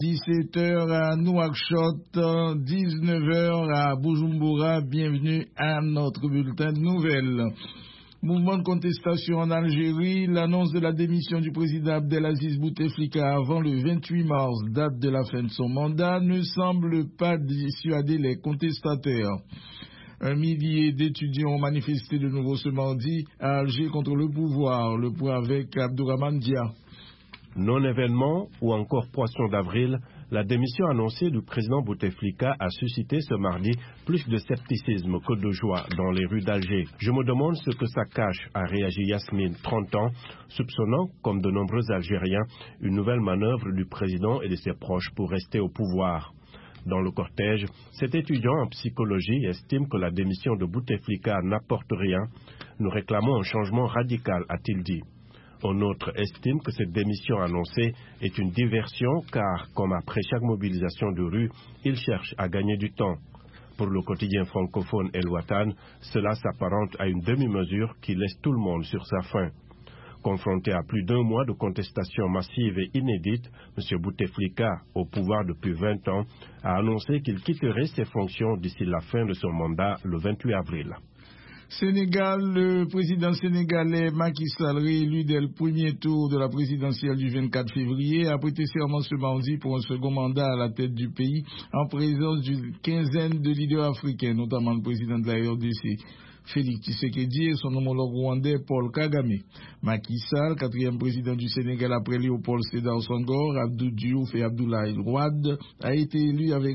17h à Nouakchott, 19h à Bujumbura. Bienvenue à notre bulletin de nouvelles. Mouvement de contestation en Algérie, l'annonce de la démission du président Abdelaziz Bouteflika avant le 28 mars, date de la fin de son mandat, ne semble pas dissuader les contestataires. Un millier d'étudiants ont manifesté de nouveau ce mardi à Alger contre le pouvoir. Le point avec Abdourahmane Dia. Non-événement ou encore poisson d'avril, la démission annoncée du président Bouteflika a suscité ce mardi plus de scepticisme que de joie dans les rues d'Alger. Je me demande ce que ça cache, a réagi Yasmine, 30 ans, soupçonnant, comme de nombreux Algériens, une nouvelle manœuvre du président et de ses proches pour rester au pouvoir. Dans le cortège, cet étudiant en psychologie estime que la démission de Bouteflika n'apporte rien. Nous réclamons un changement radical, a-t-il dit. Un autre estime que cette démission annoncée est une diversion car, comme après chaque mobilisation de rue, il cherche à gagner du temps. Pour le quotidien francophone El Watan, cela s'apparente à une demi-mesure qui laisse tout le monde sur sa faim. Confronté à plus d'un mois de contestation massive et inédite, M. Bouteflika, au pouvoir depuis 20 ans, a annoncé qu'il quitterait ses fonctions d'ici la fin de son mandat le 28 avril. Sénégal, le président sénégalais Macky Sall, réélu dès le premier tour de la présidentielle du 24 février, a prêté serment ce mardi pour un second mandat à la tête du pays en présence d'une quinzaine de leaders africains, notamment le président de la RDC, Félix Tshisekedi, et son homologue rwandais Paul Kagame. Macky Sall, quatrième président du Sénégal après Léopold Sédar Senghor, Abdou Diouf et Abdoulaye Wade, a été élu avec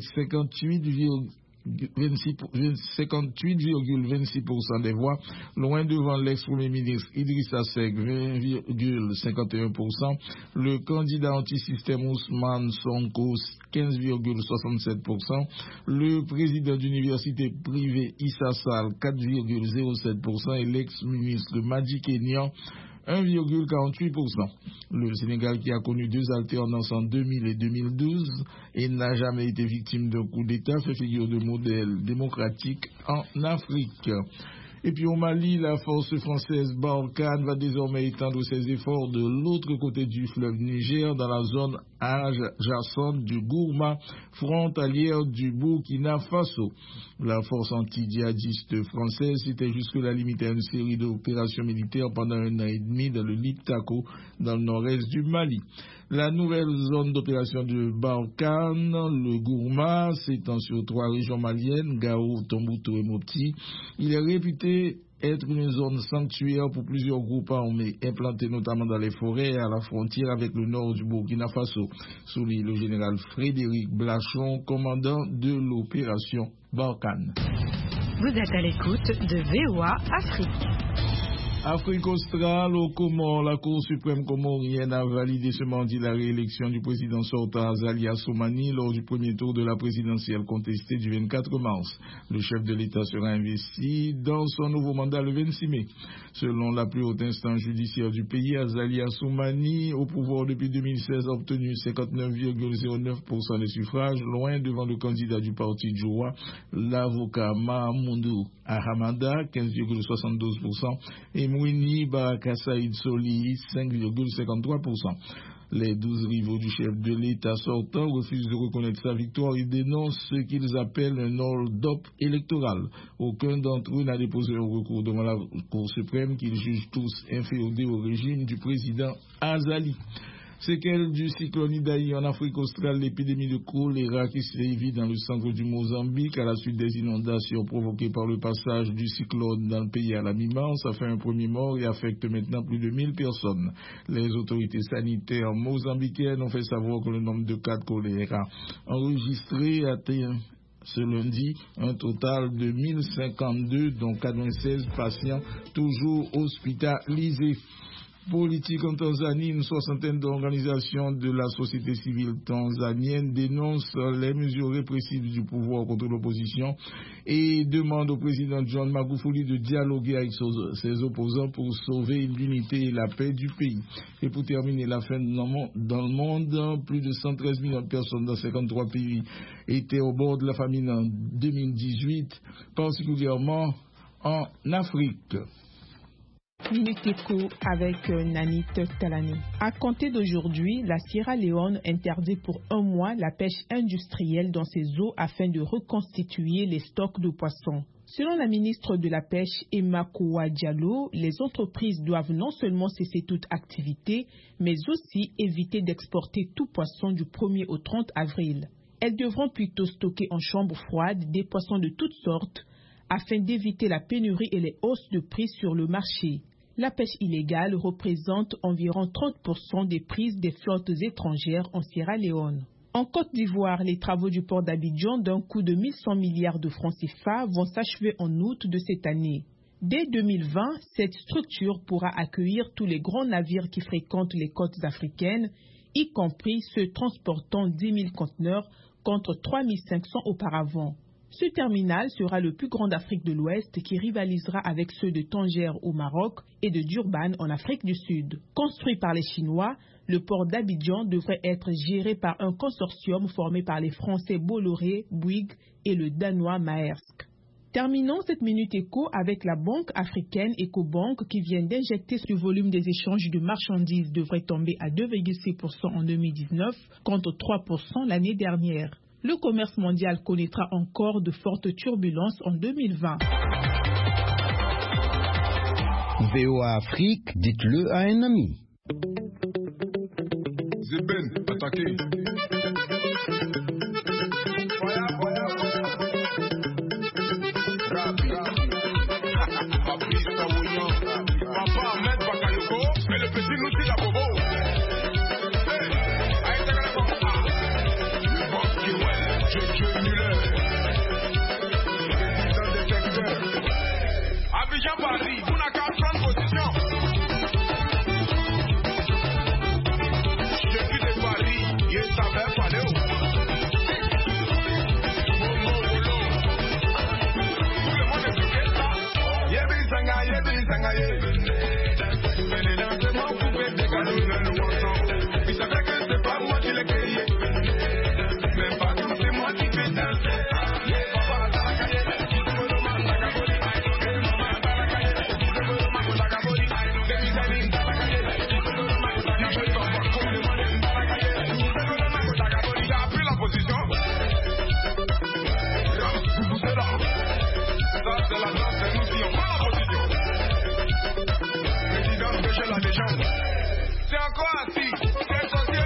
58,26% des voix, loin devant l'ex-premier ministre Idrissa Seck, 20,51%, le candidat anti-système Ousmane Sonko, 15,67%, le président d'université privée Issa Sall, 4,07%, et l'ex-ministre Madi Kenyan, 1,48%. Le Sénégal, qui a connu deux alternances en 2000 et 2012 et n'a jamais été victime d'un coup d'État, fait figure de modèle démocratique en Afrique. Et puis au Mali, la force française Barkhane va désormais étendre ses efforts de l'autre côté du fleuve Niger, dans la zone adjacente du Gourma, frontalière du Burkina Faso. La force anti-djihadiste française s'était jusque-là limitée à une série d'opérations militaires pendant un an et demi dans le Liptako, dans le nord-est du Mali. La nouvelle zone d'opération de Barkhane, le Gourma, s'étend sur 3 régions maliennes, Gao, Tombouctou et Mopti. Il est réputé être une zone sanctuaire pour plusieurs groupes armés, implantés notamment dans les forêts et à la frontière avec le nord du Burkina Faso, souligne le général Frédéric Blachon, commandant de l'opération Barkhane. Vous êtes à l'écoute de VOA Afrique. Afrique australe, au Comores, la Cour suprême comorienne a validé ce mardi la réélection du président sortant Azali Assoumani lors du premier tour de la présidentielle contestée du 24 mars. Le chef de l'État sera investi dans son nouveau mandat le 26 mai. Selon la plus haute instance judiciaire du pays, Azali Assoumani, au pouvoir depuis 2016, a obtenu 59,09% des suffrages, loin devant le candidat du parti Djoua, l'avocat Mahamoudou Ahamada, 15,72%, et Mouini Baraka Saïd Soli, 5,53%. Les 12 rivaux du chef de l'État sortant refusent de reconnaître sa victoire. Ils dénoncent ce qu'ils appellent un hold-up électoral. Aucun d'entre eux n'a déposé un recours devant la Cour suprême, qu'ils jugent tous inféodés au régime du président Azali. Séquelles du cyclone Idaï en Afrique australe, l'épidémie de choléra qui sévit dans le centre du Mozambique à la suite des inondations provoquées par le passage du cyclone dans le pays à la mi-mars a fait un premier mort et affecte maintenant plus de 1000 personnes. Les autorités sanitaires mozambicaines ont fait savoir que le nombre de cas de choléra enregistrés atteint ce lundi un total de 1052, dont 96 patients toujours hospitalisés. Politique en Tanzanie, une soixantaine d'organisations de la société civile tanzanienne dénoncent les mesures répressives du pouvoir contre l'opposition et demandent au président John Magufuli de dialoguer avec ses opposants pour sauver l'unité et la paix du pays. Et pour terminer, la fin dans le monde, plus de 113 millions de personnes dans 53 pays étaient au bord de la famine en 2018, particulièrement en Afrique. Minute Éco avec Nanit Talani. À compter d'aujourd'hui, la Sierra Leone interdit pour un mois la pêche industrielle dans ses eaux afin de reconstituer les stocks de poissons. Selon la ministre de la Pêche, Emma Kowa Diallo, les entreprises doivent non seulement cesser toute activité, mais aussi éviter d'exporter tout poisson du 1er au 30 avril. Elles devront plutôt stocker en chambre froide des poissons de toutes sortes afin d'éviter la pénurie et les hausses de prix sur le marché. La pêche illégale représente environ 30% des prises des flottes étrangères en Sierra Leone. En Côte d'Ivoire, les travaux du port d'Abidjan d'un coût de 1100 milliards de francs CFA vont s'achever en août de cette année. Dès 2020, cette structure pourra accueillir tous les grands navires qui fréquentent les côtes africaines, y compris ceux transportant 10 000 conteneurs contre 3 500 auparavant. Ce terminal sera le plus grand d'Afrique de l'Ouest qui rivalisera avec ceux de Tanger au Maroc et de Durban en Afrique du Sud. Construit par les Chinois, le port d'Abidjan devrait être géré par un consortium formé par les Français Bolloré, Bouygues et le Danois Maersk. Terminons cette Minute Éco avec la banque africaine Ecobank qui vient d'injecter ce volume des échanges de marchandises devrait tomber à 2,6% en 2019 contre 3% l'année dernière. Le commerce mondial connaîtra encore de fortes turbulences en 2020. VOA Afrique, dites-le à un ami. Zeben, attaqué. Papa Ahmed Bakayoko et le petit Nouti Labobo. Abidjan Paris, vous n'avez qu'à prendre position. Je suis de Paris, il savait parler où. Tout le monde est bloqué là. Yébi Sangaye. Venez danser, moi vous pouvez dégager le poisson. Il savait que c'est pas moi qui l'ai créé. Même pas tout, c'est moi qui fais danser. C'est encore assis, c'est sorti.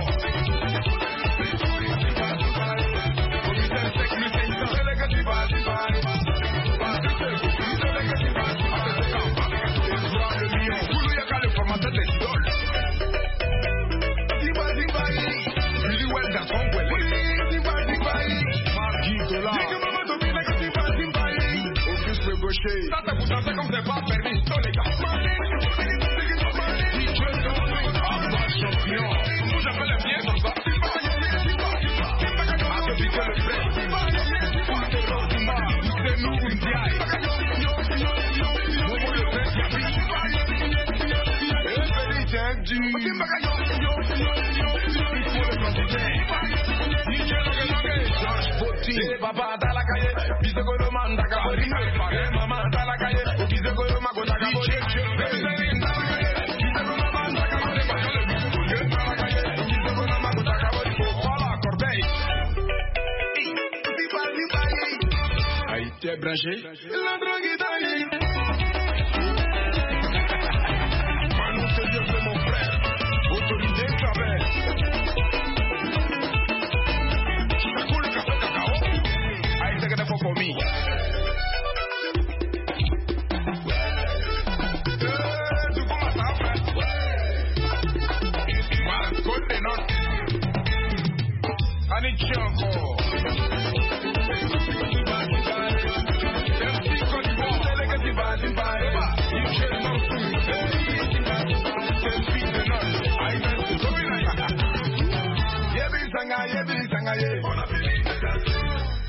Ça c'est pour danser comme c'est pas permis, les gars. Champion, vous j'appelle bien comme ça. C'est nous une diaille. Papa dans la cahier, bisego le man da cabori, maman dans la cahier, bisego le mago da cabori. T'es branché? La drogue est allée. Manu Seigneur, c'est mon frère. Autorité Clavel. Chakou le café cacao. I take it for me. Tu commences à faire. Voilà, côte des notes. Anichi encore.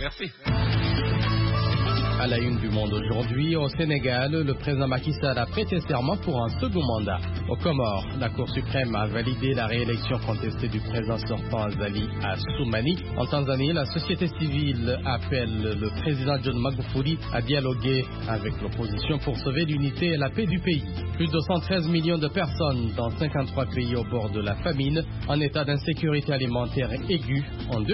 Merci. À la une du Monde aujourd'hui, au Sénégal, le président Macky Sall a prêté serment pour un second mandat. Aux Comores, la Cour suprême a validé la réélection contestée du président sortant Azali Assoumani. En Tanzanie, la société civile appelle le président John Magufuli à dialoguer avec l'opposition pour sauver l'unité et la paix du pays. Plus de 113 millions de personnes dans 53 pays au bord de la famine, en état d'insécurité alimentaire aiguë en